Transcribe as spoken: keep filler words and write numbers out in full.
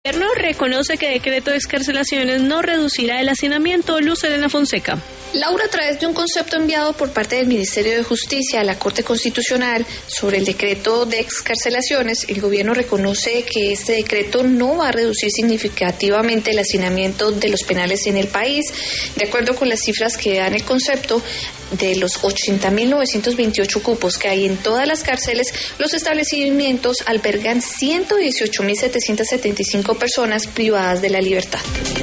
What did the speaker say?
El gobierno reconoce que decreto de excarcelaciones no reducirá el hacinamiento. Luz Helena Fonseca. Laura, a través de un concepto enviado por parte del Ministerio de Justicia a la Corte Constitucional sobre el decreto de excarcelaciones, el gobierno reconoce que este decreto no va a reducir significativamente el hacinamiento de los penales en el país. De acuerdo con las cifras que dan el concepto, de los ochenta mil novecientos veintiocho cupos que hay en todas las cárceles, los establecimientos albergan ciento dieciocho mil setecientos setenta y cinco personas privadas de la libertad.